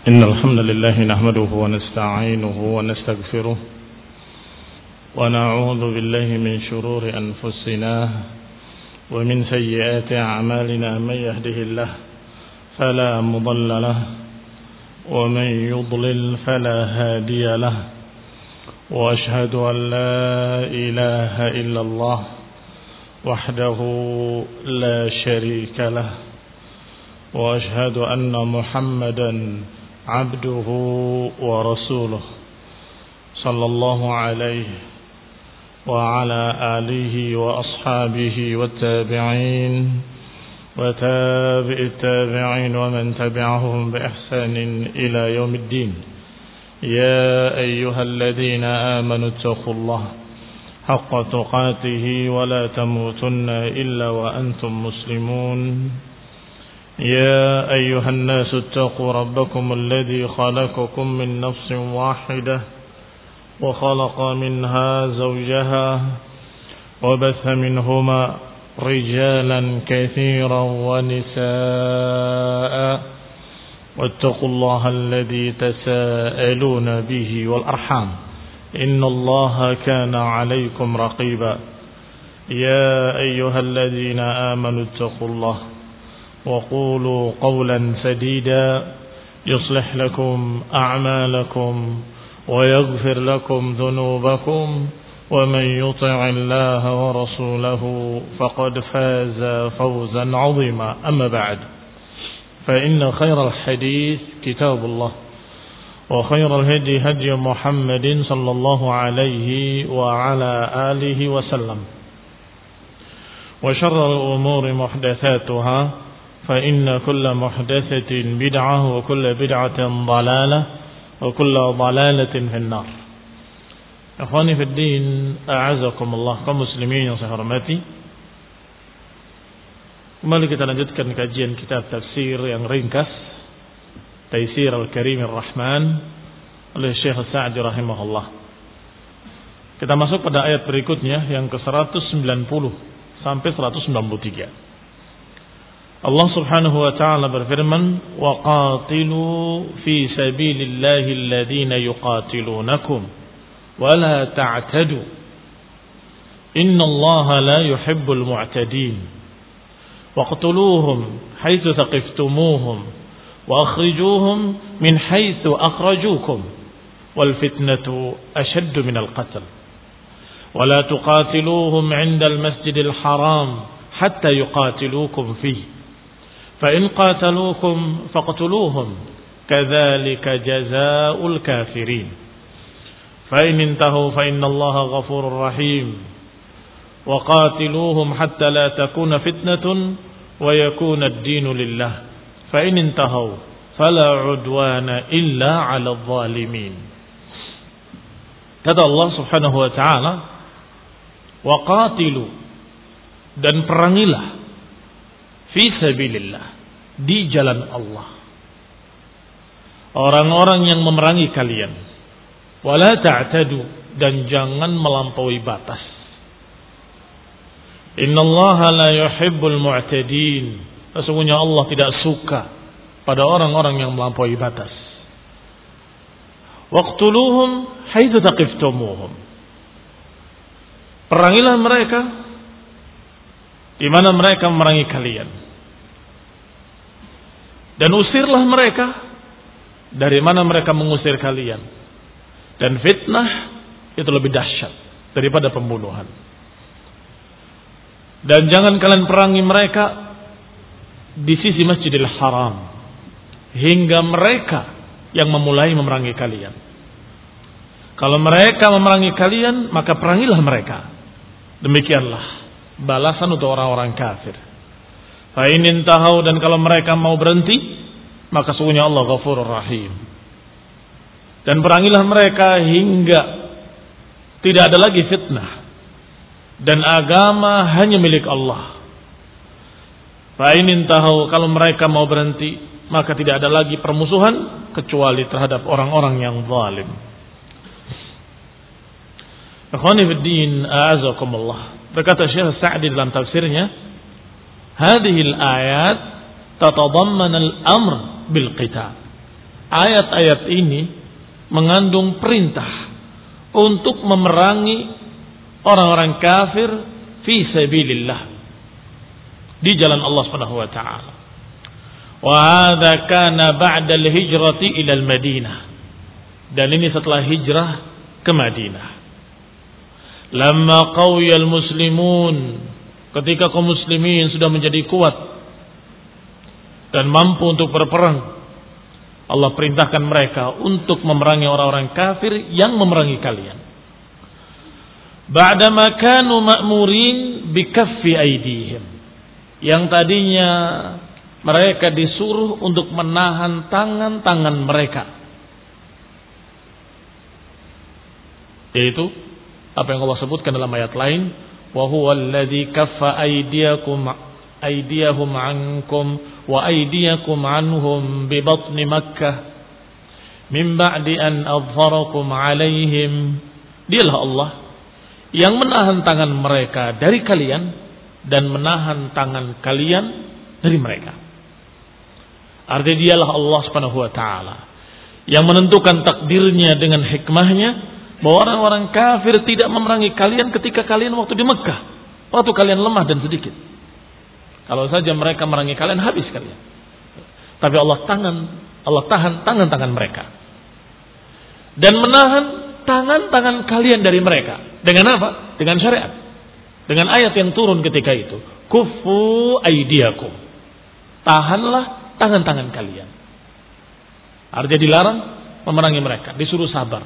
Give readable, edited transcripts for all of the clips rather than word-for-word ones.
إن الحمد لله نحمده ونستعينه ونستغفره ونعوذ بالله من شرور أنفسنا ومن سيئات أعمالنا. من يهده الله فلا مضل له ومن يضلل فلا هادي له، وأشهد أن لا إله إلا الله وحده لا شريك له، وأشهد أن محمدا عبده ورسوله صلى الله عليه وعلى آله وأصحابه والتابعين وتابع التابعين ومن تبعهم بإحسان إلى يوم الدين. يا أيها الذين آمنوا اتقوا الله حق تقاته ولا تموتن إلا وأنتم مسلمون. يا أيها الناس اتقوا ربكم الذي خلقكم من نفس واحدة وخلق منها زوجها وبث منهما رجالا كثيرا ونساء، واتقوا الله الذي تساءلون به والأرحام إن الله كان عليكم رقيبا. يا أيها الذين آمنوا اتقوا الله وقولوا قولا سديدا يصلح لكم أعمالكم ويغفر لكم ذنوبكم، ومن يطع الله ورسوله فقد فاز فوزا عظيما. أما بعد، فإن خير الحديث كتاب الله، وخير الهدي هدي محمد صلى الله عليه وعلى آله وسلم، وشر الأمور محدثاتها، فإن كل محدثة بدعة وكل بدعة ضلالة وكل ضلالة في النار. Ikhwani fi din, a'azakumullah, kaum muslimin yang saya hormati. Kembali kita lanjutkan kajian kitab tafsir yang ringkas, Taisir Al-Karim Ar-Rahman oleh Syekh Sa'di rahimahullah. Kita masuk pada ayat berikutnya yang ke-190 sampai 193. Allah Subhanahu wa ta'ala berfirman, wa qatilu fi sabilillahi alladhina yuqatilunakum wa la ta'tadu innallaha la yuhibbul mu'tadin waqtuluhum haythu thaqiftumuhum wa akhrijuhum min haythu akhrajukum wal fitnatu ashaddu minal qatl wa la tuqatiluhum 'inda al-masjidil haram hatta yuqatilukum fihi فإن قاتلوكم فاقتلوهم كذلك جزاء الكافرين فإن انتهوا فإن الله غفور رحيم وقاتلوهم حتى لا تكون فتنة ويكون الدين لله فإن انتهوا فلا عدوان إلا على الظالمين. Kata Allah Subhanahu wa ta'ala, waqatilu, dan perangilah, fi sabilillah, di jalan Allah, orang-orang yang memerangi kalian. Wala ta'tadu, dan jangan melampaui batas. Innallaha la yuhibbul mu'tadin, sesungguhnya Allah tidak suka pada orang-orang yang melampaui batas. Waqtuluhum haitsu taqiftumuhum, perangilah mereka di mana mereka memerangi kalian, dan usirlah mereka dari mana mereka mengusir kalian. Dan fitnah itu lebih dahsyat daripada pembunuhan. Dan jangan kalian perangi mereka di sisi Masjidil Haram hingga mereka yang memulai memerangi kalian. Kalau mereka memerangi kalian, maka perangilah mereka. Demikianlah balasan untuk orang-orang kafir. Fa in intahau, dan kalau mereka mau berhenti, maka sungguhnya Allah Ghafurur Rahim. Dan perangilah mereka hingga tidak ada lagi fitnah dan agama hanya milik Allah. Fa in intahau, kalau mereka mau berhenti, maka tidak ada lagi permusuhan kecuali terhadap orang-orang yang zalim. Ikhwani fid din, a'azakumullah. Berkata Syekh Sa'di dalam tafsirnya, hadhil ayat tatadamman al-amr bil qital. ayat-ayat ini mengandung perintah untuk memerangi orang-orang kafir fi sabilillah, di jalan Allah Subhanahu wa taala. Wa hadza kana ba'da al-hijrati ila al-Madinah. Dan ini setelah hijrah ke Madinah. Lamma qawiyal muslimun, ketika kaum muslimin sudah menjadi kuat dan mampu untuk berperang, Allah perintahkan mereka untuk memerangi orang-orang kafir yang memerangi kalian. Ba'dama kanu ma'murin bikaffi aydihim, yang tadinya mereka disuruh untuk menahan tangan-tangan mereka, yaitu apa yang Allah sebutkan dalam ayat lain, wa huwa alladzi kaffa aydiyahum ankum wa aydiyakum anhum bi batni Makkah min ba'di an adharakum alaihim. Dialah Allah yang menahan tangan mereka dari kalian dan menahan tangan kalian dari mereka. Artinya dialah Allah Subhanahu wa taala yang menentukan takdirnya dengan hikmahnya bahwa orang-orang kafir tidak memerangi kalian ketika kalian waktu di Mekah, waktu kalian lemah dan sedikit. Kalau saja mereka memerangi kalian, habis kalian. Tapi Allah tahan tangan-tangan mereka dan menahan tangan-tangan kalian dari mereka. Dengan apa? Dengan syariat, dengan ayat yang turun ketika itu, kuffu aydiyakum, tahanlah tangan-tangan kalian. Artinya dilarang memerangi mereka, disuruh sabar.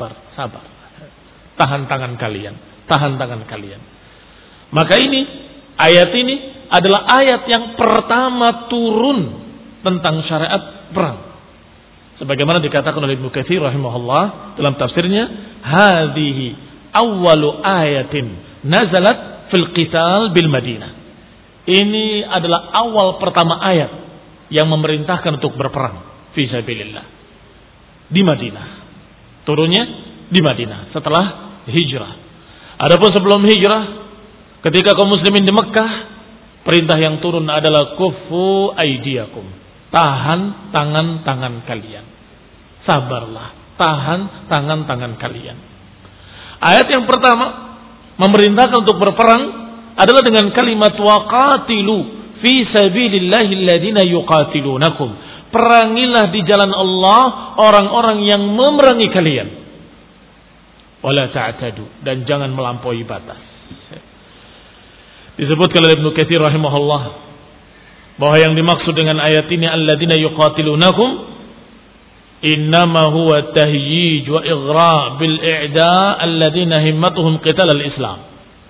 Tahan tangan kalian, tahan tangan kalian. Maka ini, ayat ini adalah ayat yang pertama turun tentang syariat perang. Sebagaimana dikatakan oleh Ibnu Katsir rahimahullah dalam tafsirnya, hadhihi awwalu ayatin nazalat fil qital bil Madinah. Ini adalah awal pertama ayat yang memerintahkan untuk berperang fi sabilillah di Madinah. Turunnya di Madinah setelah hijrah. Adapun sebelum hijrah, ketika kaum muslimin di Mekah, perintah yang turun adalah kuffu aydiyakum, tahan tangan-tangan kalian. Sabarlah, tahan tangan-tangan kalian. Ayat yang pertama memerintahkan untuk berperang adalah dengan kalimat waqatilu fi sabilillahi alladhina yuqatilunakum. Perangilah di jalan Allah orang-orang yang memerangi kalian. Wala ta'tadu, dan jangan melampaui batas. Disebutkan oleh Ibnu Katsir rahimahullah bahwa yang dimaksud dengan ayat ini alladzina yuqatilunakum innama huwa tahyij wa ighra bil i'da alladzina himmatuhum qital al-Islam.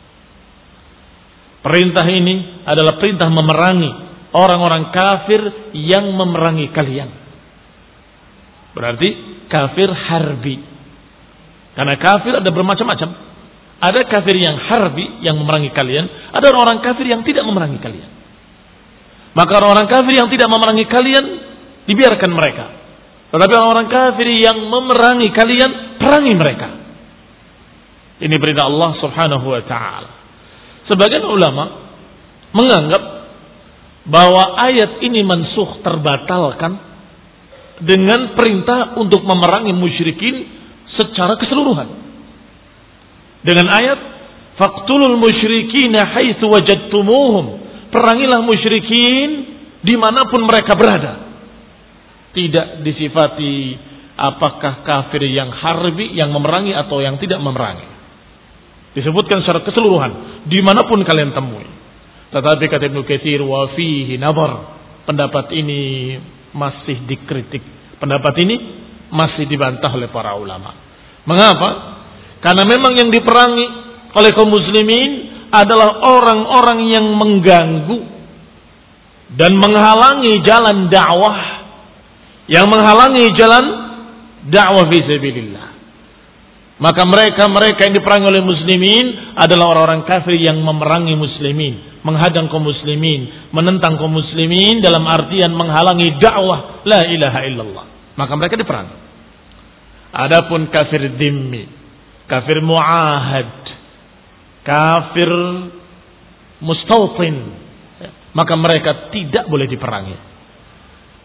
Perintah ini adalah perintah memerangi orang-orang kafir yang memerangi kalian. Berarti kafir harbi. Karena kafir ada bermacam-macam. Ada kafir yang harbi yang memerangi kalian, ada orang kafir yang tidak memerangi kalian. Maka orang kafir yang tidak memerangi kalian dibiarkan mereka. Tetapi orang kafir yang memerangi kalian, perangi mereka. Ini perintah Allah Subhanahu wa taala. Sebagian ulama menganggap bahwa ayat ini mansukh, terbatalkan dengan perintah untuk memerangi musyrikin secara keseluruhan. Dengan ayat faqtulul musyrikina haitsu wajadtumuhum, perangilah musyrikin dimanapun mereka berada. Tidak disifati apakah kafir yang harbi, yang memerangi atau yang tidak memerangi. Disebutkan secara keseluruhan, dimanapun kalian temui. Tetapi kata Ibnu Katsir, wa fihi nadhar, pendapat ini masih dikritik. Pendapat ini masih dibantah oleh para ulama. Mengapa? Karena memang yang diperangi oleh kaum muslimin adalah orang-orang yang mengganggu dan menghalangi jalan dakwah, yang menghalangi jalan dakwah fi sabilillah. Maka mereka yang diperangi oleh muslimin adalah orang-orang kafir yang memerangi muslimin, menghadang kaum muslimin, menentang kaum muslimin dalam artian menghalangi dakwah la ilaha illallah. Maka mereka diperangi. Adapun kafir dhimmi, kafir muahad, kafir mustautin, maka mereka tidak boleh diperangi.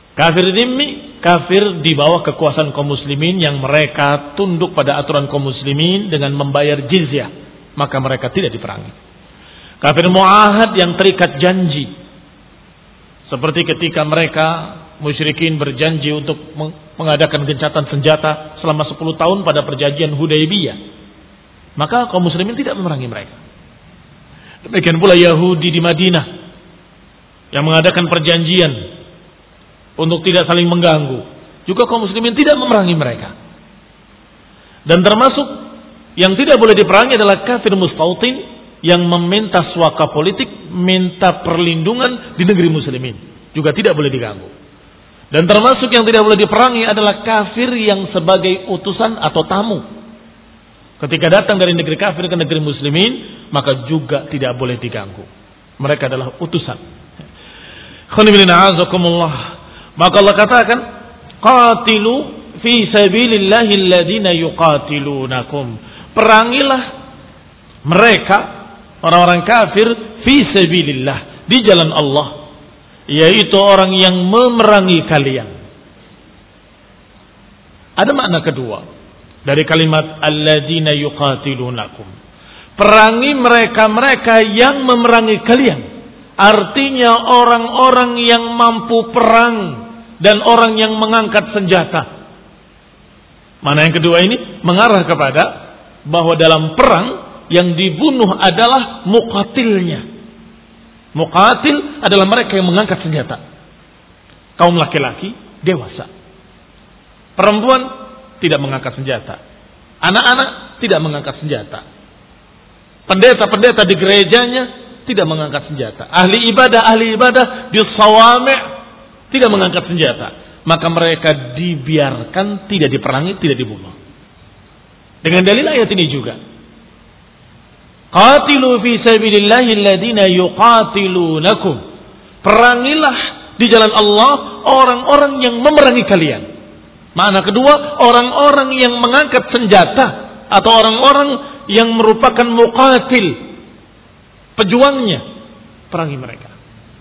Kafir dhimmi, kafir di bawah kekuasaan kaum muslimin yang mereka tunduk pada aturan kaum muslimin dengan membayar jizyah, maka mereka tidak diperangi. Kafir muahad yang terikat janji, seperti ketika mereka musyrikin berjanji untuk mengadakan gencatan senjata selama 10 tahun pada perjanjian Hudaybiyah, maka kaum muslimin tidak memerangi mereka. Demikian pula Yahudi di Madinah yang mengadakan perjanjian untuk tidak saling mengganggu, juga kaum muslimin tidak memerangi mereka. Dan termasuk yang tidak boleh diperangi adalah kafir mustautin yang meminta suaka politik, minta perlindungan di negeri muslimin, juga tidak boleh diganggu. Dan termasuk yang tidak boleh diperangi adalah kafir yang sebagai utusan atau tamu. Ketika datang dari negeri kafir ke negeri muslimin, maka juga tidak boleh diganggu. Mereka adalah utusan. Khonibillah. Maka Allah katakan, qatilu fi sabilillahi alladhina yuqatilunakum. Perangilah mereka, orang-orang kafir, fi sabilillah, di jalan Allah, yaitu orang yang memerangi kalian. Ada makna kedua dari kalimat alladhina yuqatilunakum. Perangi mereka-mereka yang memerangi kalian. Artinya orang-orang yang mampu perang dan orang yang mengangkat senjata. Mana yang kedua ini mengarah kepada bahwa dalam perang yang dibunuh adalah muqatilnya. Muqatil adalah mereka yang mengangkat senjata. Kaum laki-laki dewasa. Perempuan tidak mengangkat senjata. Anak-anak tidak mengangkat senjata. Pendeta-pendeta di gerejanya tidak mengangkat senjata. Ahli ibadah di sawami' tidak mengangkat senjata, maka mereka dibiarkan, tidak diperangi, tidak dibunuh. Dengan dalil ayat ini juga, qatilu fi sabilillahi alladhina yuqatilunakum. Perangilah di jalan Allah orang-orang yang memerangi kalian. Makna kedua, orang-orang yang mengangkat senjata atau orang-orang yang merupakan muqatil, pejuangnya, perangi mereka.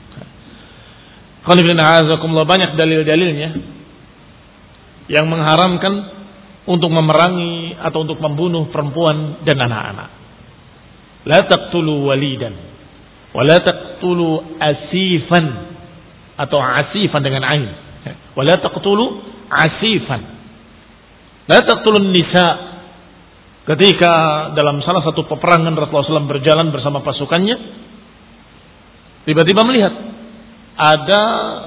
Banyak dalil-dalilnya yang mengharamkan untuk memerangi atau untuk membunuh perempuan dan anak-anak. La taqtulu walidan wa la taqtulu asifan atau asifan dengan ain. Wa la taqtulu asifan. La taqtulun nisa. Ketika dalam salah satu peperangan Rasulullah SAW berjalan bersama pasukannya, tiba-tiba melihat ada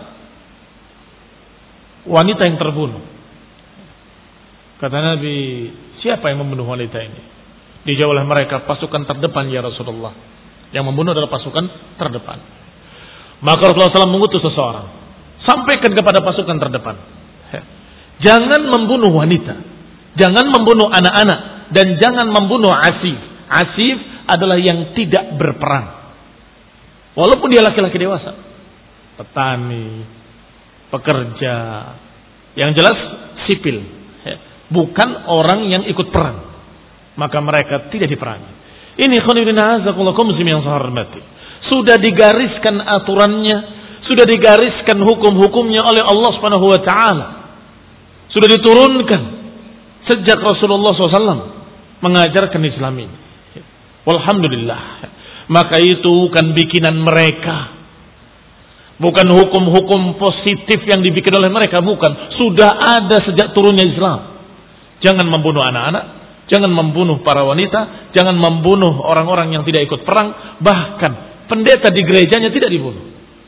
wanita yang terbunuh. Kata Nabi, siapa yang membunuh wanita ini? Dijawab oleh mereka, pasukan terdepan ya Rasulullah. Yang membunuh adalah pasukan terdepan. Maka Rasulullah SAW mengutus seseorang, sampaikan kepada pasukan terdepan, jangan membunuh wanita, jangan membunuh anak-anak, dan jangan membunuh asif. Asif adalah yang tidak berperang, walaupun dia laki-laki dewasa. Petani, pekerja, yang jelas sipil, bukan orang yang ikut perang, maka mereka tidak diperangi. Ini yang saya hormati, sudah digariskan aturannya, sudah digariskan hukum-hukumnya oleh Allah Subhanahu wa taala, sudah diturunkan sejak Rasulullah SAW mengajarkan Islam ini. Walhamdulillah. Maka itu bukan bikinan mereka, bukan hukum-hukum positif yang dibikin oleh mereka, bukan. Sudah ada sejak turunnya Islam. Jangan membunuh anak-anak, jangan membunuh para wanita, jangan membunuh orang-orang yang tidak ikut perang, bahkan pendeta di gerejanya tidak dibunuh.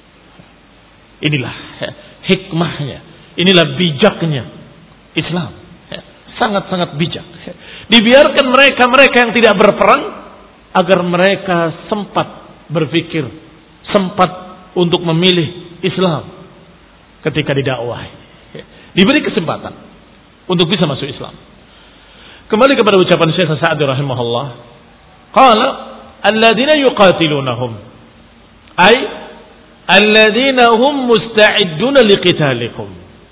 Inilah hikmahnya, inilah bijaknya Islam. Sangat-sangat bijak. Dibiarkan mereka-mereka yang tidak berperang agar mereka sempat berpikir, sempat untuk memilih Islam ketika didakwahi, diberi kesempatan untuk bisa masuk Islam. Kembali kepada ucapan Syekh Sa'di rahimahullah, qala alladziina yuqatilunahum ay alladziina hum musta'idduna liqitalikum.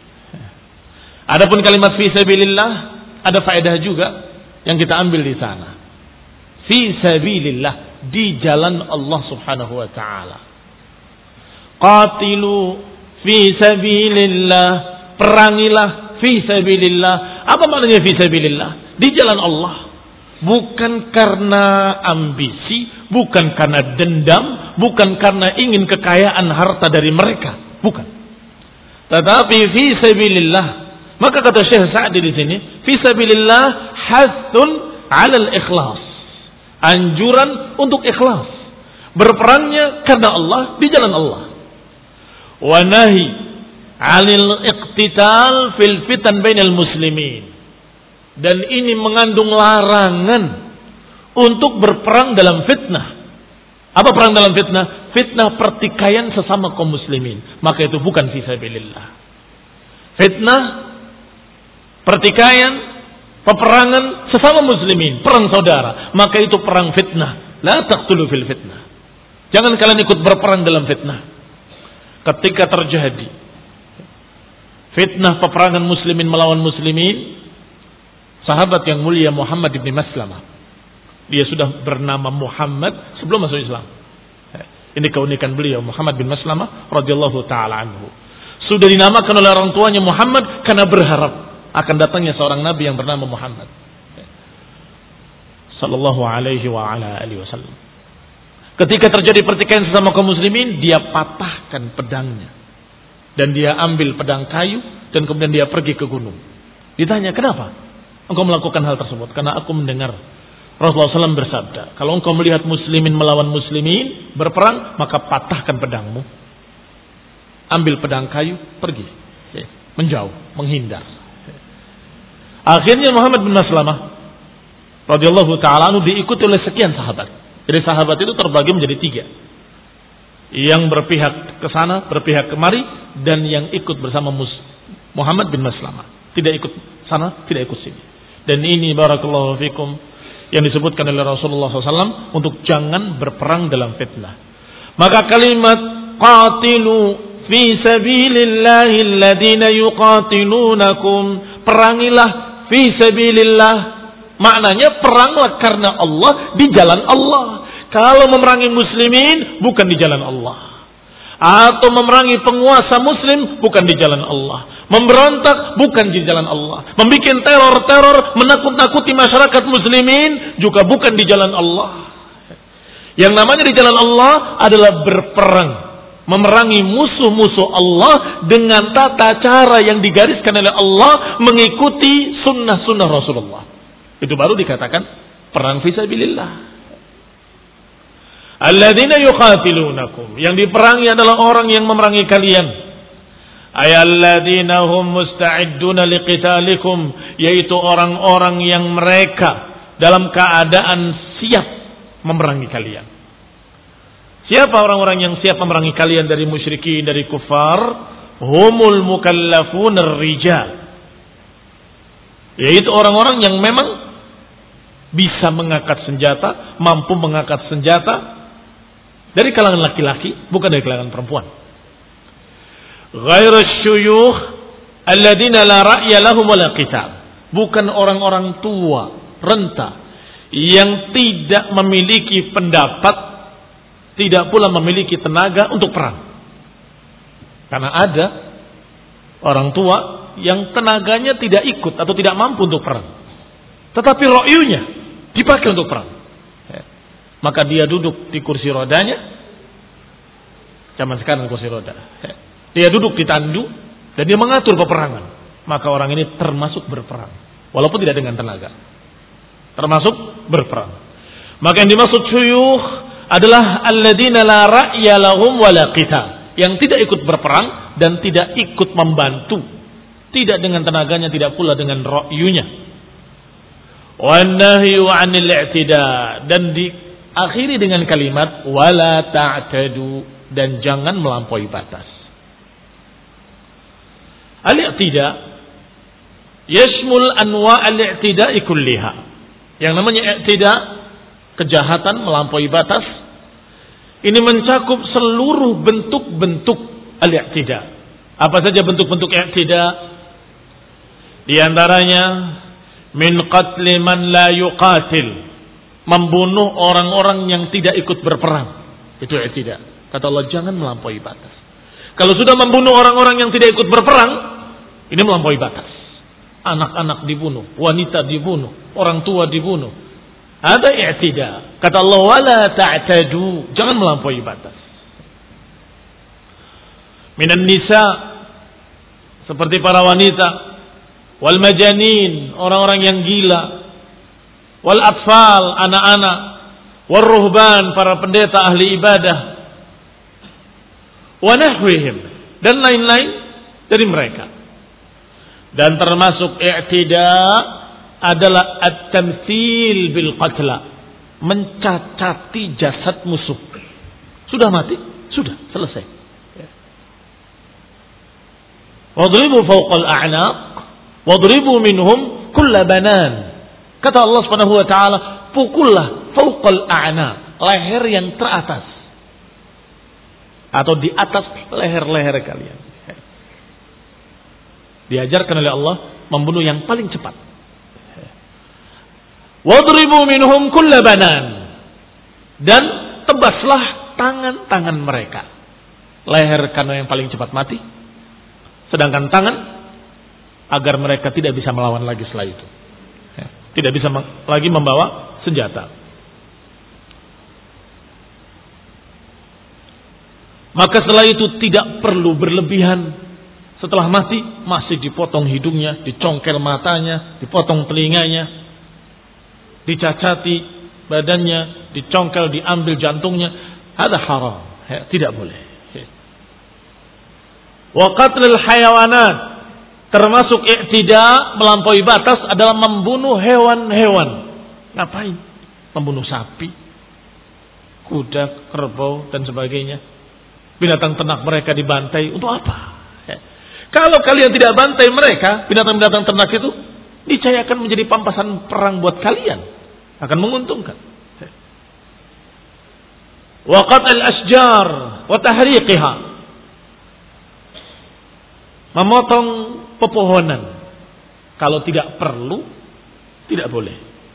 Adapun kalimat fi sabilillah ada faedah juga yang kita ambil di sana. Fi sabilillah, di jalan Allah Subhanahu wa taala. Qatilu fi sabilillah, perangilah fi sabilillah. Apa maknanya fi sabilillah? Di jalan Allah. Bukan karena ambisi, bukan karena dendam, bukan karena ingin kekayaan harta dari mereka, bukan. Tetapi fi sabilillah. Maka kata Syekh Sa'di di sini, fi sabilillah hathun 'alal ikhlas. Anjuran untuk ikhlas. Berperangnya karena Allah, di jalan Allah. Wa nahi 'anil iqtital fil fitan bainal muslimin. Dan ini mengandung larangan untuk berperang dalam fitnah. Apa perang dalam fitnah? Fitnah pertikaian sesama kaum muslimin. Maka itu bukan fisabilillah. Fitnah, pertikaian, peperangan sesama muslimin, perang saudara. Maka itu perang fitnah. La taqtulu fil fitnah. Jangan kalian ikut berperang dalam fitnah. Ketika terjadi fitnah peperangan muslimin melawan muslimin, sahabat yang mulia Muhammad bin Maslamah, dia sudah bernama Muhammad sebelum masuk Islam. Ini keunikan beliau, Muhammad bin Maslamah radhiyallahu taala anhu. Sudah dinamakan oleh orang tuanya Muhammad karena berharap akan datangnya seorang nabi yang bernama Muhammad sallallahu alaihi wa ala alihi wasallam. Ketika terjadi pertikaian sesama kaum muslimin, dia patahkan pedangnya dan dia ambil pedang kayu dan kemudian dia pergi ke gunung. Ditanya, "Kenapa engkau melakukan hal tersebut?" "Karena aku mendengar Rasulullah SAW bersabda, kalau engkau melihat muslimin melawan muslimin berperang, maka patahkan pedangmu, ambil pedang kayu, pergi, menjauh, menghindar." Akhirnya Muhammad bin Maslamah radhiyallahu taala anhu diikuti oleh sekian sahabat. Jadi sahabat itu terbagi menjadi 3. Yang berpihak ke sana, berpihak kemari, dan yang ikut bersama Muhammad bin Maslamah. Tidak ikut sana, tidak ikut sini. Dan ini barakallahu fikum yang disebutkan oleh Rasulullah SAW untuk jangan berperang dalam fitnah. Maka kalimat qatilu fi sabilillahi alladhina yuqatilunakum, perangilah fi sabilillah, maknanya peranglah karena Allah, di jalan Allah. Kalau memerangi muslimin bukan di jalan Allah, atau memerangi penguasa muslim bukan di jalan Allah, memberontak bukan di jalan Allah, membikin teror-teror, menakut-nakuti masyarakat muslimin juga bukan di jalan Allah. Yang namanya di jalan Allah adalah berperang, memerangi musuh-musuh Allah dengan tata cara yang digariskan oleh Allah, mengikuti sunnah-sunnah Rasulullah. Itu baru dikatakan perang fisabilillah. Alladzina yuqatilunakum, yang diperangi adalah orang yang memerangi kalian. Ayalladzina hum musta'idduna liqitalikum, yaitu orang-orang yang mereka dalam keadaan siap memerangi kalian. Siapa orang-orang yang siap memerangi kalian dari musyrikin, dari kufar? Humul mukallafun ar-rijal, yaitu orang-orang yang memang bisa mengangkat senjata, mampu mengangkat senjata, dari kalangan laki-laki, bukan dari kalangan perempuan. Ghairus syuyukh alladzina la ra'ya lahum wala qital, bukan orang-orang tua, renta, yang tidak memiliki pendapat, tidak pula memiliki tenaga untuk perang. Karena ada orang tua yang tenaganya tidak ikut atau tidak mampu untuk perang, tetapi ra'yunya dipakai untuk perang. Maka dia duduk di kursi rodanya, zaman sekarang kursi roda. Dia duduk di tandu dan dia mengatur peperangan. Maka orang ini termasuk berperang, walaupun tidak dengan tenaga, termasuk berperang. Maka yang dimaksud syuyukh adalah alladzina la ra'ya lahum wala qital, yang tidak ikut berperang dan tidak ikut membantu, tidak dengan tenaganya, tidak pula dengan ra'yunya. Wan nahyu 'anil i'tida, dan diakhiri dengan kalimat wala ta'tadu, dan jangan melampaui batas. Al-i'tida yashmul anwa' al-i'tida'i kulliha. Yang namanya i'tida, kejahatan melampaui batas, ini mencakup seluruh bentuk-bentuk al-i'tida. Apa saja bentuk-bentuk i'tida? Di antaranya min qatli man la yuqatil, membunuh orang-orang yang tidak ikut berperang. Itu i'tida. Kata Allah, jangan melampaui batas. Kalau sudah membunuh orang-orang yang tidak ikut berperang, ini melampaui batas. Anak-anak dibunuh, wanita dibunuh, orang tua dibunuh. Ada i'tida. Kata Allah, wala ta'tadu, jangan melampaui batas. Minan nisa, seperti para wanita, wal majanin, orang-orang yang gila, wal atfal, anak-anak, wal ruhban, para pendeta ahli ibadah, wa nahwihim, dan lain-lain dari mereka. Dan termasuk i'tida adalah at-tamtsil bil qatla, mencacati jasad musuh. Sudah mati, sudah selesai. Wadribu fawqal a'naq wadribu minhum kulla banan. Kata Allah Subhanahu wa taala, pukullah fawqal a'naq, leher yang teratas atau di atas leher-leher kalian. Diajarkan oleh Allah membunuh yang paling cepat. Wadribu minhum kulla banan, dan tebaslah tangan-tangan mereka. Leher karena yang paling cepat mati, sedangkan tangan agar mereka tidak bisa melawan lagi setelah itu. Tidak bisa lagi membawa senjata. Maka setelah itu tidak perlu berlebihan. Setelah mati masih dipotong hidungnya, dicongkel matanya, dipotong telinganya, dicacati badannya, dicongkel, diambil jantungnya. Ada haram, tidak boleh. Wa qatlul hayawanat, termasuk i'tida, melampaui batas adalah membunuh hewan-hewan. Ngapain? Membunuh sapi, kuda, kerbau dan sebagainya. Binatang ternak mereka dibantai untuk apa? Kalau kalian tidak bantai mereka, binatang-binatang ternak itu niscaya akan menjadi pampasan perang buat kalian, akan menguntungkan. Wa qat'il asjar wa tahriqiha, memotong pepohonan kalau tidak perlu, tidak boleh.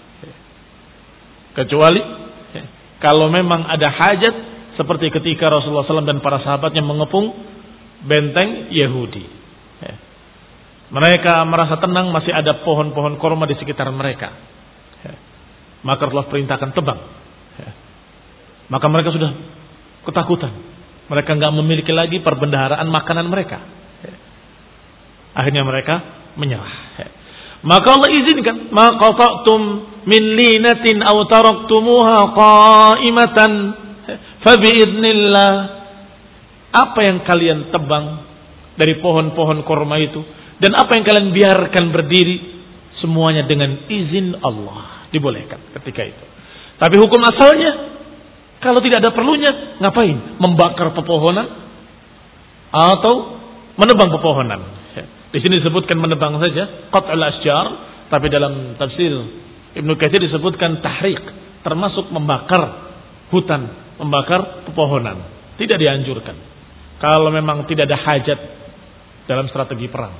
Kecuali kalau memang ada hajat, seperti ketika Rasulullah SAW dan para sahabatnya mengepung benteng Yahudi. Mereka merasa tenang, masih ada pohon-pohon korma di sekitar mereka. Maka Rasulullah perintahkan tebang. Maka mereka sudah ketakutan. Mereka nggak memiliki lagi perbendaharaan makanan mereka. Akhirnya mereka menyerah. Maka Allah izinkan, ma qata'tum min linatin aw taraktumuha qa'imatan fa bi'idznillah. Apa yang kalian tebang dari pohon-pohon korma itu dan apa yang kalian biarkan berdiri, semuanya dengan izin Allah, dibolehkan ketika itu. Tapi hukum asalnya, kalau tidak ada perlunya, ngapain? Membakar pepohonan atau menebang pepohonan. Di sini disebutkan menebang saja, qat'ul asjar, tapi dalam tafsir Ibnu Katsir disebutkan tahriq, termasuk membakar hutan, membakar pepohonan. Tidak dianjurkan kalau memang tidak ada hajat dalam strategi perang.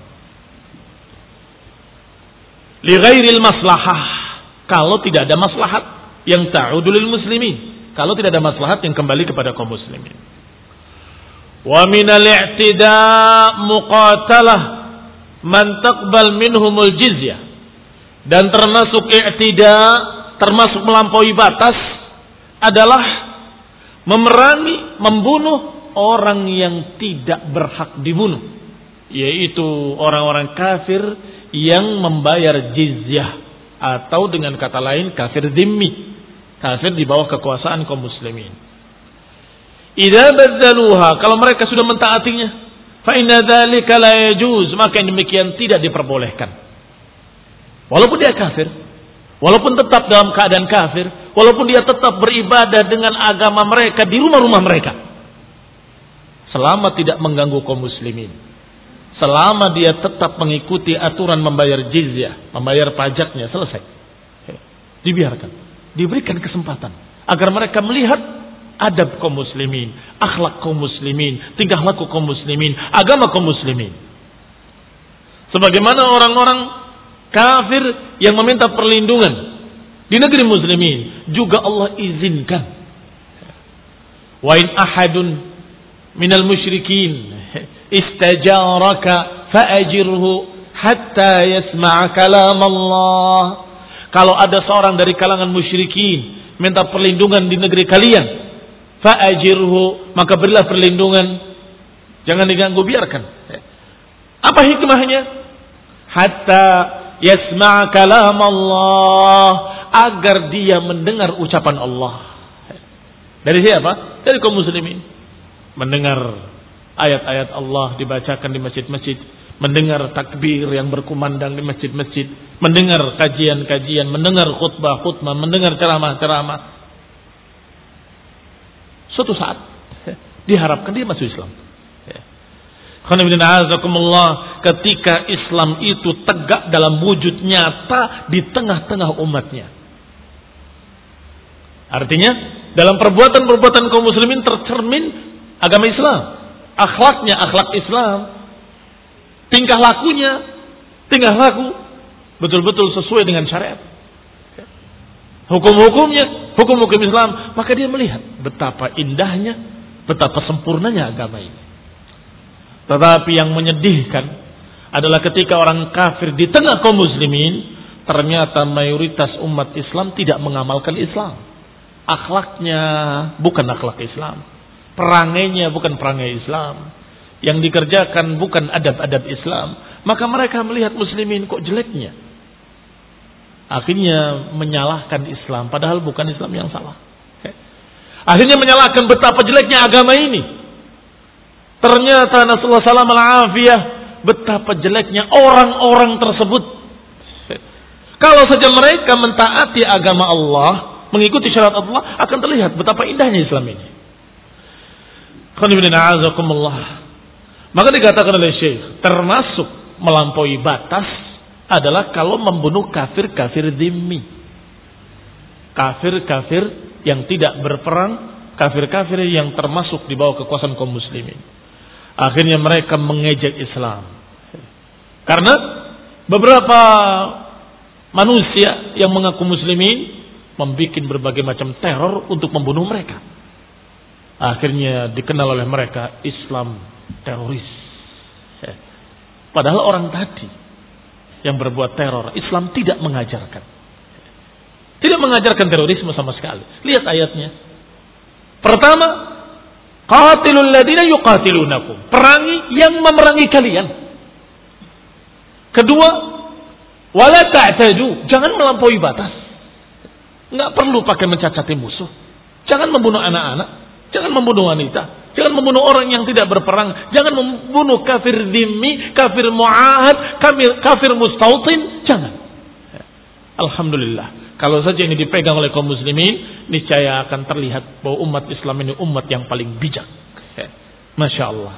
Li ghairil maslahah, kalau tidak ada maslahat yang ta'udu lil muslimin, kalau tidak ada maslahat yang kembali kepada kaum muslimin. Wa minal i'tida' muqatalah man taqbal minhumul jizyah, dan termasuk i'tida', termasuk melampaui batas adalah memerangi, membunuh orang yang tidak berhak dibunuh, yaitu orang-orang kafir yang membayar jizyah, atau dengan kata lain kafir dhimmi, kafir di bawah kekuasaan kaum muslimin. Idza badzaluha, kalau mereka sudah mentaatinya, fa inna dzalika la yajuz, maka yang demikian tidak diperbolehkan. Walaupun dia kafir, walaupun tetap dalam keadaan kafir, walaupun dia tetap beribadah dengan agama mereka di rumah-rumah mereka, selama tidak mengganggu kaum muslimin, selama dia tetap mengikuti aturan membayar jizyah, membayar pajaknya, selesai. Dibiarkan, diberikan kesempatan agar mereka melihat adab kaum muslimin, akhlak kaum muslimin, tingkah laku kaum muslimin, agama kaum muslimin. Sebagaimana orang-orang kafir yang meminta perlindungan di negeri muslimin, juga Allah izinkan. Wa in ahadun minal musyrikin istajaraka fa'ajirhu hatta yasma'a kalam Allah. Kalau ada seorang dari kalangan musyrikin minta perlindungan di negeri kalian, fa'ajirhu, maka berilah perlindungan, jangan diganggu, biarkan. Apa hikmahnya? Hatta yasma'a kalam Allah, agar dia mendengar ucapan Allah. Dari siapa? Dari kaum muslimin. Mendengar ayat-ayat Allah dibacakan di masjid-masjid, mendengar takbir yang berkumandang di masjid-masjid, mendengar kajian-kajian, mendengar khutbah-khutbah, mendengar ceramah-ceramah. Suatu saat diharapkan dia masuk Islam. Ketika Islam itu tegak dalam wujud nyata di tengah-tengah umatnya. Artinya dalam perbuatan-perbuatan kaum muslimin tercermin agama Islam, akhlaknya akhlak Islam, tingkah lakunya tingkah laku betul-betul sesuai dengan syariat, hukum-hukumnya hukum-hukum Islam. Maka dia melihat betapa indahnya, betapa sempurnanya agama ini. Tetapi yang menyedihkan adalah ketika orang kafir di tengah kaum muslimin, ternyata mayoritas umat Islam tidak mengamalkan Islam. Akhlaknya bukan akhlak Islam, perangainya bukan perangai Islam, yang dikerjakan bukan adab-adab Islam. Maka mereka melihat muslimin kok jeleknya, akhirnya menyalahkan Islam, padahal bukan Islam yang salah. Akhirnya menyalahkan betapa jeleknya agama ini. Ternyata Nasallahu salam al-afiyah, betapa jeleknya orang-orang tersebut. Kalau saja mereka mentaati agama Allah, mengikuti syariat Allah, akan terlihat betapa indahnya Islam ini. Maka dikatakan oleh Syekh, termasuk melampaui batas adalah kalau membunuh kafir-kafir dhimmi, kafir-kafir yang tidak berperang, kafir-kafir yang termasuk di bawah kekuasaan kaum muslimin. Akhirnya mereka mengejek Islam. Karena beberapa manusia yang mengaku muslimin membuat berbagai macam teror untuk membunuh mereka. Akhirnya dikenal oleh mereka Islam teroris. Padahal orang tadi yang berbuat teror, Islam tidak mengajarkan. Tidak mengajarkan terorisme sama sekali. Lihat ayatnya. Pertama, qatilul ladina yuqatilunakum, perangi yang memerangi kalian. Kedua, wala ta'tadu, jangan melampaui batas. Enggak perlu pakai mencacati musuh. Jangan membunuh anak-anak, jangan membunuh wanita, jangan membunuh orang yang tidak berperang, jangan membunuh kafir dhimmi, kafir mu'ahad, kafir mustautin, jangan. Alhamdulillah. Kalau saja ini dipegang oleh kaum muslimin, niscaya akan terlihat bahwa umat Islam ini umat yang paling bijak. Masya Allah.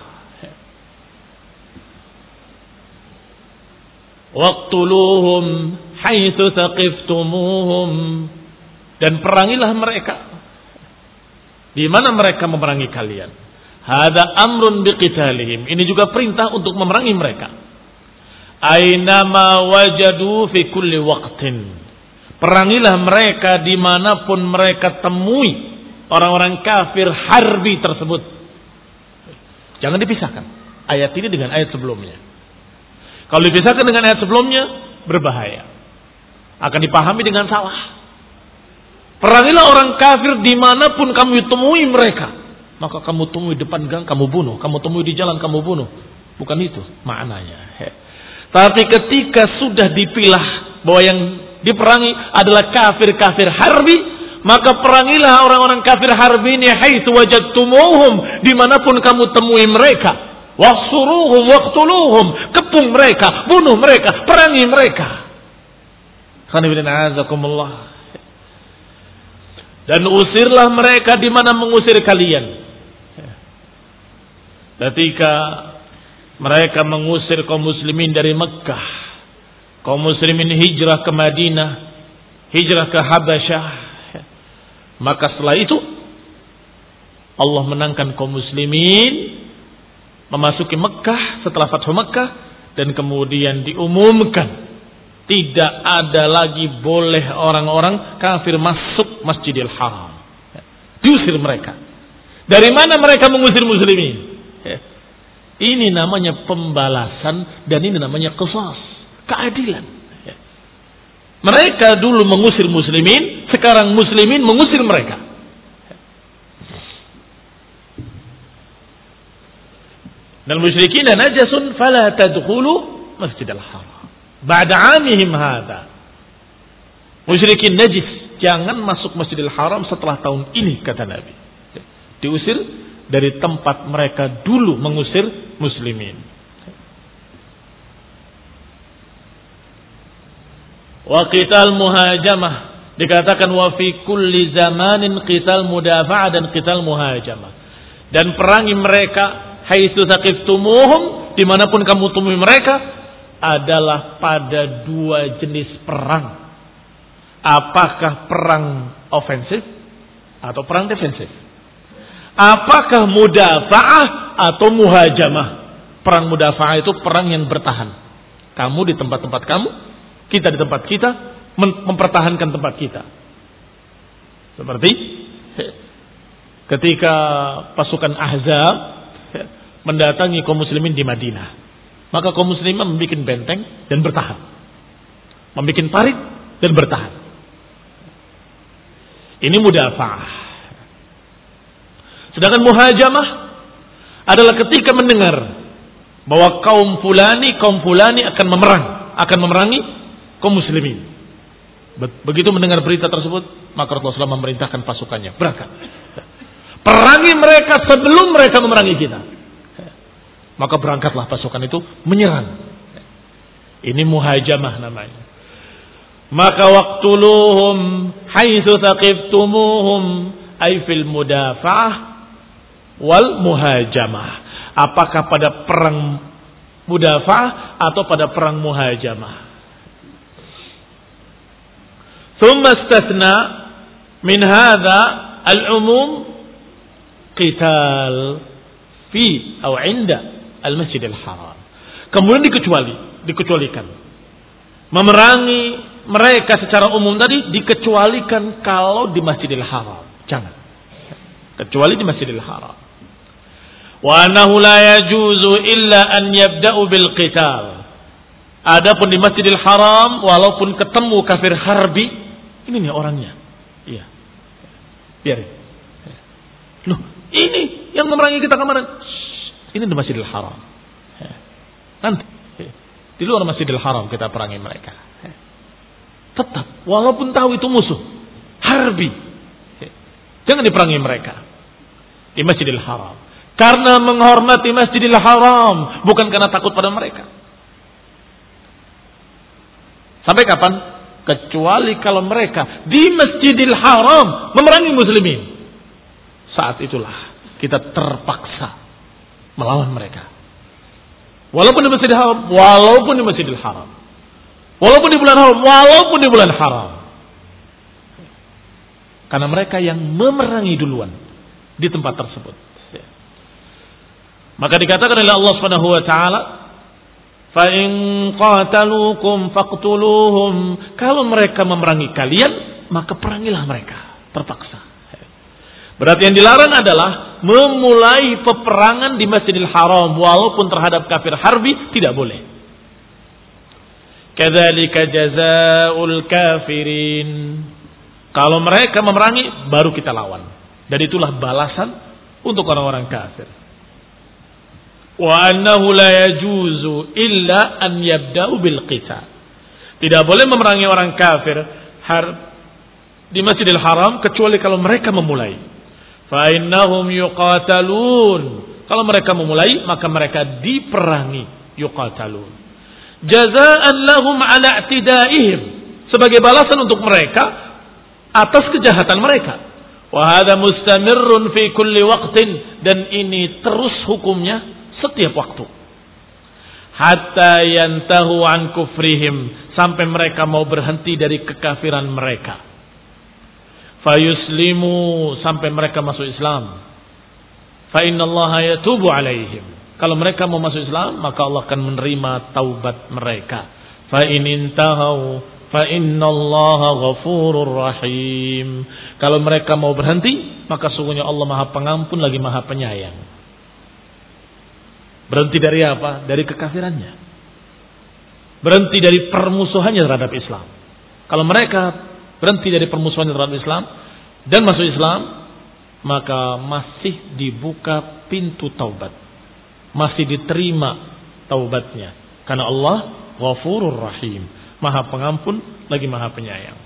Waqtuluhum haitsu taqiftumuhum, dan perangilah mereka di mana mereka memerangi kalian. Hada amrun biqitalihim, ini juga perintah untuk memerangi mereka. Ainama wajadu fi kulli waqtin, perangilah mereka dimanapun mereka temui orang-orang kafir harbi tersebut. Jangan dipisahkan ayat ini dengan ayat sebelumnya. Kalau dipisahkan dengan ayat sebelumnya, berbahaya, akan dipahami dengan salah. Perangilah orang kafir dimanapun kamu temui mereka. Maka kamu temui depan gang, kamu bunuh. Kamu temui di jalan, kamu bunuh. Bukan itu maknanya. Tapi ketika sudah dipilah bahwa yang diperangi adalah kafir-kafir harbi, maka perangilah orang-orang kafir harbi ini haitsu wajadtumuhum, dimanapun kamu temui mereka. Wahsuruhum waqtuluhum, kepung mereka, bunuh mereka, perangi mereka. Dan usirlah mereka di mana mengusir kalian. Ketika mereka mengusir kaum muslimin dari Mekkah, kaum muslimin hijrah ke Madinah, hijrah ke Habasyah, maka setelah itu Allah menangkan kaum muslimin memasuki Mekkah setelah Fathu Mekkah, dan kemudian diumumkan tidak ada lagi boleh orang-orang kafir masuk Masjidil Haram. Diusir mereka. Dari mana mereka mengusir muslimin? Ini namanya pembalasan dan ini namanya qisas, keadilan. Mereka dulu mengusir muslimin, sekarang muslimin mengusir mereka. Dan musyrikin najasun fala tadkhulu masjidal haram ba'da 'amihim hadza. Musyrikin najis, jangan masuk Masjidil Haram setelah tahun ini, kata Nabi. Diusir dari tempat mereka dulu mengusir muslimin. Wa qital muhajamah, dikatakan wa fi kulli zamanin qital mudafa'ah dan qital muhajamah. Dan perangi mereka haitsu taqiftumuhum, dimanapun kamu temui mereka, adalah pada dua jenis perang. Apakah perang ofensif atau perang defensif? Apakah mudafa'ah atau muhajamah? Perang mudafa'ah itu perang yang bertahan. Kamu di tempat-tempat kamu, kita di tempat kita, mempertahankan tempat kita. Seperti ketika pasukan Ahzab mendatangi kaum muslimin di Madinah, maka kaum muslimin membuat benteng dan bertahan, membuat parit dan bertahan. Ini mudafa'ah. Sedangkan muhajamah adalah ketika mendengar bahwa kaum fulani akan memerangi kaum muslimin. Begitu mendengar berita tersebut, maka Rasulullah SAW memerintahkan pasukannya berangkat, perangi mereka sebelum mereka memerangi kita. Maka berangkatlah pasukan itu menyerang. Ini muhajamah namanya. Maka waqtuluhum haitsu taqiftumuhum ay fil mudafa'ah wal muhajamah. Apakah pada perang mudafa'ah atau pada perang muhajamah? Thumma istathna min hadha al-umum qital fi atau 'inda al-Masjidil Haram. Kemudian dikecualikan memerangi mereka secara umum tadi, dikecualikan kalau di Masjidil Haram. Jangan. Kecuali di Masjidil Haram. Wa annahu la yajuzu illa an yabda'u bil qital. Adapun di Masjidil Haram, walaupun ketemu kafir harbi, ini nih orangnya. Iya. Biarin. Loh, ini yang memerangi kita kemarin. Ini di Masjidil Haram. Nanti di luar Masjidil Haram kita perangi mereka. Tetap, walaupun tahu itu musuh, harbi, jangan diperangi mereka di Masjidil Haram. Karena menghormati Masjidil Haram, bukan karena takut pada mereka. Sampai kapan? Kecuali kalau mereka di Masjidil Haram memerangi muslimin. Saat itulah kita terpaksa melawan mereka. Walaupun di Masjidil Haram, walaupun di Masjidil Haram. Walaupun di bulan haram, walaupun di bulan haram. Karena mereka yang memerangi duluan di tempat tersebut. Maka dikatakan oleh Allah Subhanahu wa taala, "Fa in qataluukum faqtuluhum." Kalau mereka memerangi kalian, maka perangilah mereka, terpaksa. Berarti yang dilarang adalah memulai peperangan di Masjidil Haram walaupun terhadap kafir harbi, tidak boleh. Kadzalika jazaa'ul kafirin. Kalau mereka memerangi, baru kita lawan. Dan itulah balasan untuk orang-orang kafir. Wa annahu la yajuzu illa an yabda'u bil qital. Tidak boleh memerangi orang kafir di Masjidil Haram kecuali kalau mereka memulai. Fa innahum yuqatalun. Kalau mereka memulai, maka mereka diperangi, yuqatalun. Jazaan lahum ala i'tidaihim, sebagai balasan untuk mereka atas kejahatan mereka. Wa hadha mustamirrun fi kulli waqtin, dan ini terus hukumnya setiap waktu. Hatta yantahu an kufrihim, sampai mereka mau berhenti dari kekafiran mereka. Fayuslimu, sampai mereka masuk Islam. Fa innallaha yatubu alaihim. Kalau mereka mau masuk Islam, maka Allah akan menerima taubat mereka. Fa in intahau fa innallaha ghafurur rahim. Kalau mereka mau berhenti, maka sungguhnya Allah Maha Pengampun lagi Maha Penyayang. Berhenti dari apa? Dari kekafirannya. Berhenti dari permusuhannya terhadap Islam. Kalau mereka berhenti dari permusuhannya terhadap Islam dan masuk Islam, maka masih dibuka pintu taubat. Masih diterima taubatnya. Karena Allah Ghafurur Rahim, Maha Pengampun lagi Maha Penyayang.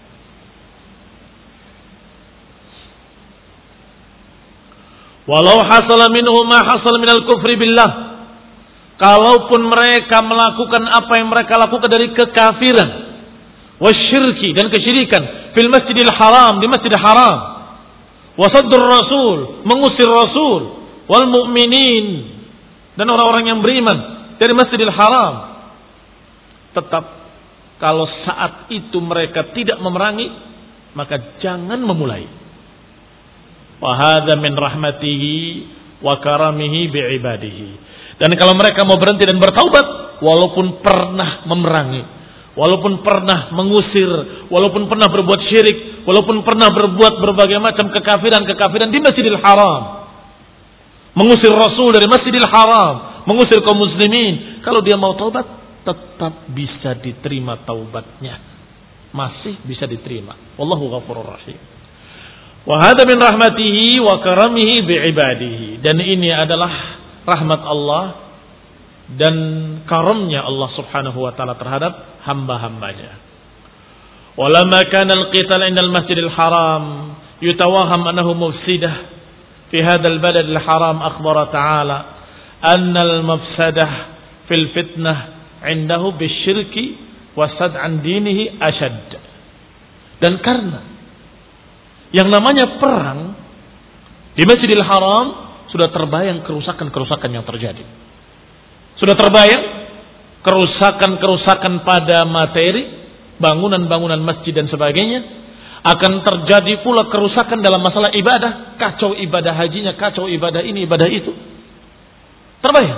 Walau hasala minhu ma hasal minal kufri billah. Kalaupun mereka melakukan apa yang mereka lakukan dari kekafiran, wasyirki dan kesyirikan, fil masjidil haram, di masjidil haram, wasaddur rasul, mengusir rasul, wal mu'minin, dan orang-orang yang beriman dari masjidil haram, tetap kalau saat itu mereka tidak memerangi, maka jangan memulai. Wa hadza min rahmatihi wa karamihi bi ibadihi. Dan kalau mereka mau berhenti dan bertaubat, walaupun pernah memerangi, walaupun pernah mengusir, walaupun pernah berbuat syirik, walaupun pernah berbuat berbagai macam kekafiran di Masjidil Haram, mengusir Rasul dari Masjidil Haram, mengusir kaum muslimin, kalau dia mau taubat, tetap bisa diterima taubatnya. Masih bisa diterima. Wallahu ghafurur rahim. Wa hadza min rahmatihi wa karamihi bi ibadihi. Dan ini adalah rahmat Allah dan karamnya Allah Subhanahu wa taala terhadap hamba-hambanya. Walamma kana al-qital 'inda al-Masjid al-Haram yutawaham annahu mufsidah fi hadha al-balad al-haram, akhbara ta'ala anna al-mafsadah fil fitnah 'indahu bisyirki wa sad'an dinihi ashad. Dan karena yang namanya perang di Masjidil Haram, sudah terbayang kerusakan-kerusakan yang terjadi. Sudah terbayang kerusakan-kerusakan pada materi, bangunan-bangunan masjid dan sebagainya. Akan terjadi pula kerusakan dalam masalah ibadah. Kacau ibadah hajinya, kacau ibadah ini, ibadah itu. Terbayang.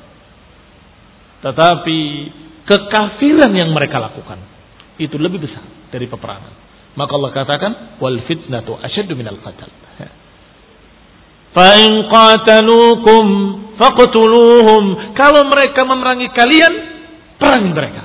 Tetapi kekafiran yang mereka lakukan itu lebih besar dari peperangan. Maka Allah katakan, wal fitnatu asyaddu minal qatl. Fa in qataluukum faqtuluhum. Kalau mereka memerangi kalian, perangi mereka.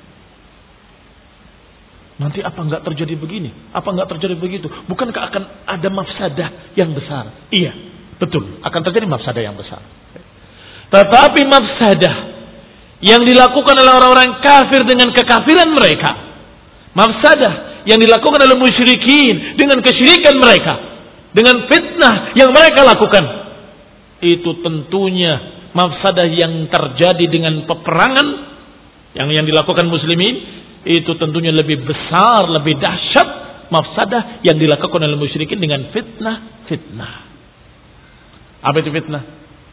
Nanti apa enggak terjadi begini? Apa enggak terjadi begitu? Bukankah akan ada mafsadah yang besar? Iya, betul, akan terjadi mafsadah yang besar. Tetapi mafsadah yang dilakukan oleh orang-orang kafir dengan kekafiran mereka, mafsadah yang dilakukan oleh musyrikin dengan kesyirikan mereka, dengan fitnah yang mereka lakukan, itu tentunya mafsadah yang terjadi dengan peperangan yang dilakukan muslimin, itu tentunya lebih besar, lebih dahsyat mafsadah yang dilakukan oleh musyrikin dengan fitnah. Apa itu fitnah?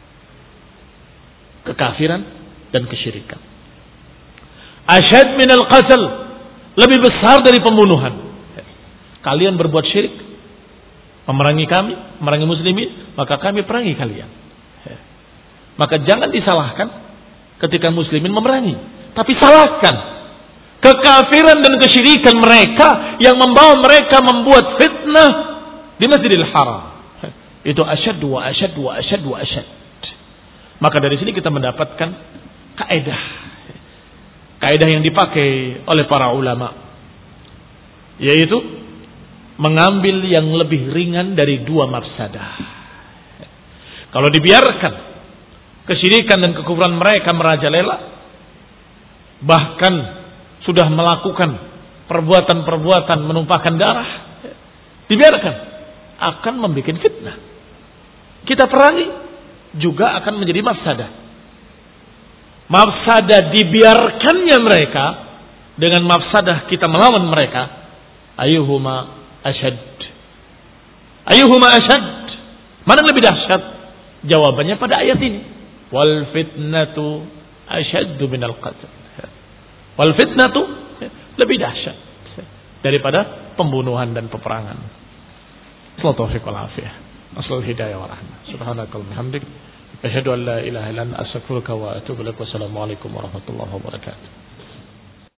Kekafiran dan kesyirikan. Asyad minal qatl, lebih besar dari pembunuhan. Kalian berbuat syirik, memerangi kami, memerangi muslimin, maka kami perangi kalian. Maka jangan disalahkan ketika muslimin memerangi, tapi salahkan kekafiran dan kesyirikan mereka yang membawa mereka membuat fitnah di Masjidil Haram. Itu asyad wa asyad wa asyad wa asyad. Maka dari sini kita mendapatkan kaidah yang dipakai oleh para ulama, yaitu mengambil yang lebih ringan dari dua mafsadah. Kalau dibiarkan kesyirikan dan kekufuran mereka merajalela, bahkan sudah melakukan perbuatan-perbuatan menumpahkan darah, dibiarkan, akan membuat fitnah. Kita perangi juga akan menjadi mafsadah. Mafsadah dibiarkannya mereka dengan mafsadah kita melawan mereka, ayyuhuma asyad. Ayyuhuma asyad? Mana yang lebih dahsyat? Jawabannya pada ayat ini. Wal fitnatu asyaddu minal qatl. Wal fitnatu lebih dahsyat daripada pembunuhan dan peperangan. Sallallahu alaihi wasallam. Aslul hidayah wa rahmah. Subhanakallahumma hamdik, asyhadu an la ilaha illa anta, astaghfiruka wa atubu ilaik. Wassalamu alaikum warahmatullahi wabarakatuh.